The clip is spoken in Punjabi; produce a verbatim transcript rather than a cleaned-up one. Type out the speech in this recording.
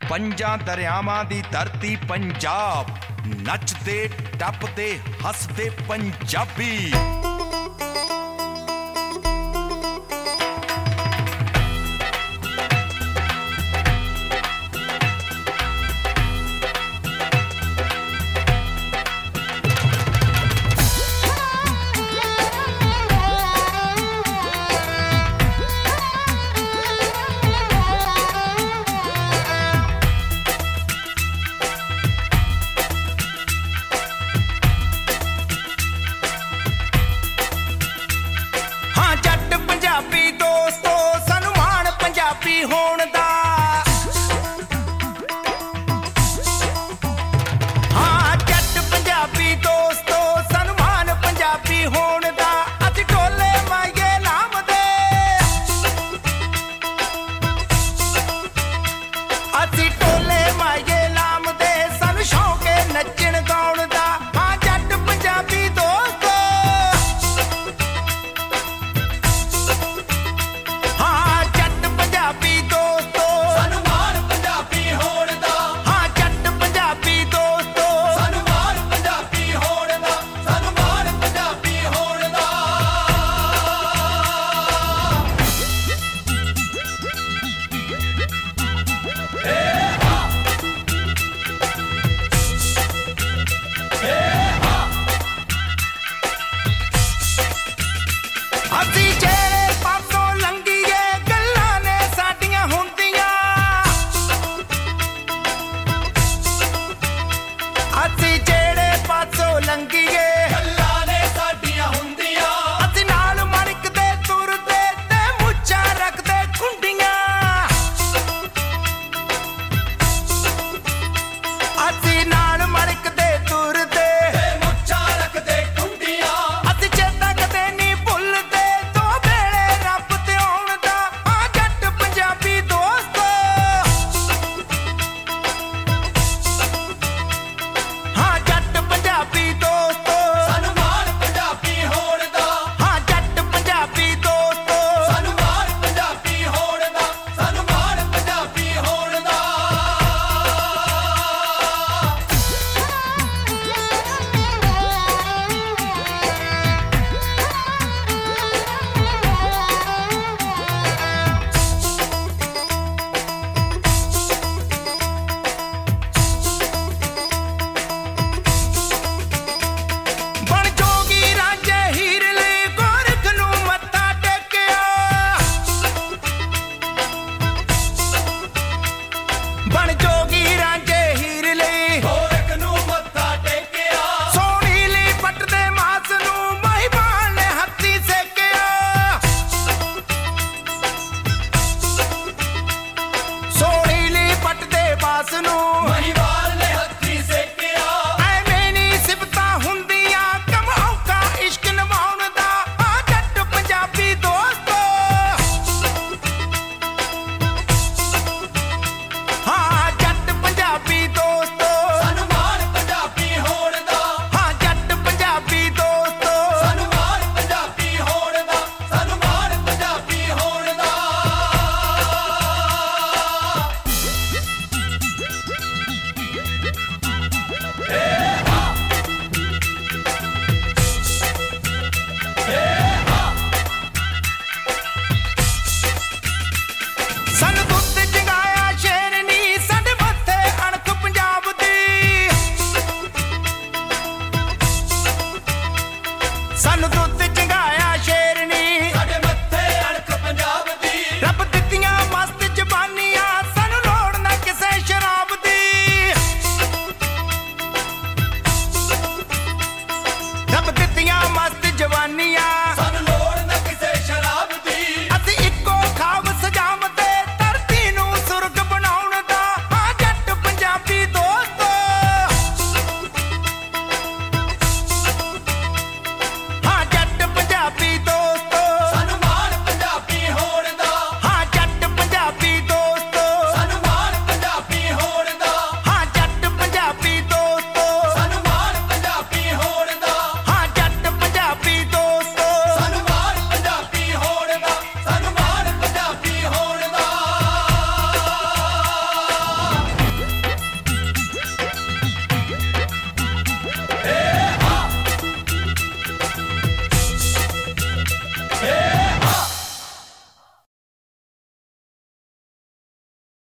ਪੰਜਾਂ ਦਰਿਆਵਾਂ ਦੀ ਧਰਤੀ ਪੰਜਾਬ, ਨੱਚਦੇ ਟੱਪਦੇ ਹੱਸਦੇ ਪੰਜਾਬੀ। ਹੋਣ ਦਾ ਹਾਂ ਜੱਟ ਪੰਜਾਬੀ ਦੋਸਤੋ, ਸਨਮਾਨ ਪੰਜਾਬੀ ਹੋਣ ਦਾ। ਅਸੀਂ ਢੋਲੇ ਮਾਈਏ ਲਾਮਦੇ, ਅਸੀਂ ਢੋਲੇ ਮਾਈਏ ਲਾਮਦੇ, ਸਾਨੂੰ ਸ਼ੌਂਕ ਏ ਨੱਚਣ ਗਾਉਣ ਦਾ। ਹਾਂ ਜੱਟ ਪੰਜਾਬੀ ਦੋਸਤੋ, ਹਾਂ ਜੱਟ ਪੰਜਾਬੀ ਅਸੀਂ ਜਿਹੜੇ ਪਾਸੋਂ ਲੰਘੀਏ ਗੱਲਾਂ ਨੇ ਸਾਡੀਆਂ ਹੁੰਦੀਆਂ, ਅਸੀਂ ਜਿਹੜੇ ਪਾਸੋਂ ਲੰਘੀਏ ਗੱਲਾਂ ਨੇ ਸਾਡੀਆਂ ਹੁੰਦੀਆਂ। ਅਸੀਂ ਨਾਲ ਮਣਕਦੇ ਤੁਰਦੇ ਤੇ ਮੁੱਛਾਂ ਰੱਖਦੇ ਕੁੰਡੀਆਂ, ਅਸੀਂ ਨਾਲ ਮਣਕਦੇ ਤੁਰਦੇ ਤੇ ਮੁੱਛਾਂ ਰੱਖਦੇ ਕੁੰਡੀਆਂ। ਅਸੀਂ ਚੇਤਾ ਕਦੇ ਨਹੀਂ ਭੁੱਲਦੇ ਦੋ ਵੇਲੇ ਰੱਬ ਤੇ ਆਉਣ ਦਾ। ਆ ਜੱਟ ਪੰਜਾਬੀ ਦੋਸਤੋ, ਹਾਂ ਜੱਟ ਪੰਜਾਬੀ ਦੋਸਤੋ, ਸਨਮਾਨ ਪੰਜਾਬੀ ਹੋਣ ਦਾ। ਹਾਂ ਜੱਟ ਪੰਜਾਬੀ ਦੋਸਤੋ, ਸਨਮਾਨ ਪੰਜਾਬੀ ਹੋਣ ਦਾ, ਸਨਮਾਨ ਪੰਜਾਬੀ ਹੋਣ ਦਾ। ਬਣ ਜੋਗੀ ਰਾਂਝੇ ਹੀਰ ਲਈ ਗੋਰਖ ਨੂੰ ਮੱਥਾ ਟੇਕਿਆ, ਬਣ ਜੋਗੀ ਰਾਂਝੇ ਹੀਰ ਲਈ ਗੋਰਖ ਨੂੰ ਮੱਥਾ ਟੇਕਿਆ। ਸੋਹਣੀ ਲਈ ਪੱਟਦੇ ਮਾਸ ਨੂੰ ਮਹਿਮਾਨ ਨੇ ਹੱਥੀਂ ਸੇਕਿਆ, ਸੋਹਣੀ ਲਈ ਪੱਟਦੇ ਮਾਸ ਨੂੰ